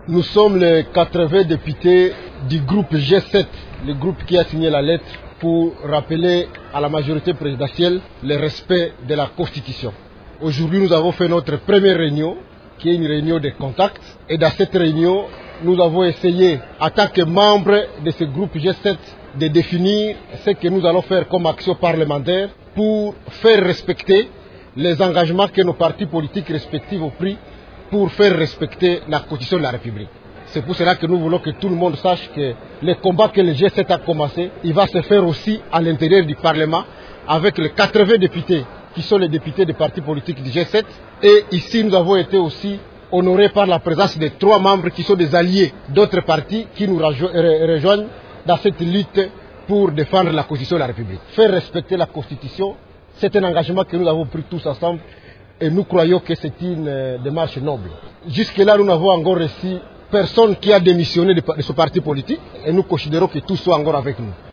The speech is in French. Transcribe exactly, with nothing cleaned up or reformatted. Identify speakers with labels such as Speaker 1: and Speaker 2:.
Speaker 1: Nous sommes les quatre-vingts députés du groupe G sept, le groupe qui a signé la lettre pour rappeler à la majorité présidentielle le respect de la Constitution. Aujourd'hui, nous avons fait notre première réunion, qui est une réunion de contact. Et dans cette réunion, nous avons essayé, en tant que membres de ce groupe G sept, de définir ce que nous allons faire comme action parlementaire pour faire respecter les engagements que nos partis politiques respectifs ont pris pour faire respecter la Constitution de la République. C'est pour cela que nous voulons que tout le monde sache que le combat que le G sept a commencé, il va se faire aussi à l'intérieur du Parlement avec les quatre-vingts députés qui sont les députés des partis politiques du G sept. Et ici, nous avons été aussi honorés par la présence de trois membres qui sont des alliés d'autres partis qui nous rejoignent dans cette lutte pour défendre la Constitution de la République. Faire respecter la Constitution, c'est un engagement que nous avons pris tous ensemble et nous croyons que c'est une démarche noble. Jusque-là, nous n'avons encore reçu personne qui a démissionné de ce parti politique et nous considérons que tout soit encore avec nous.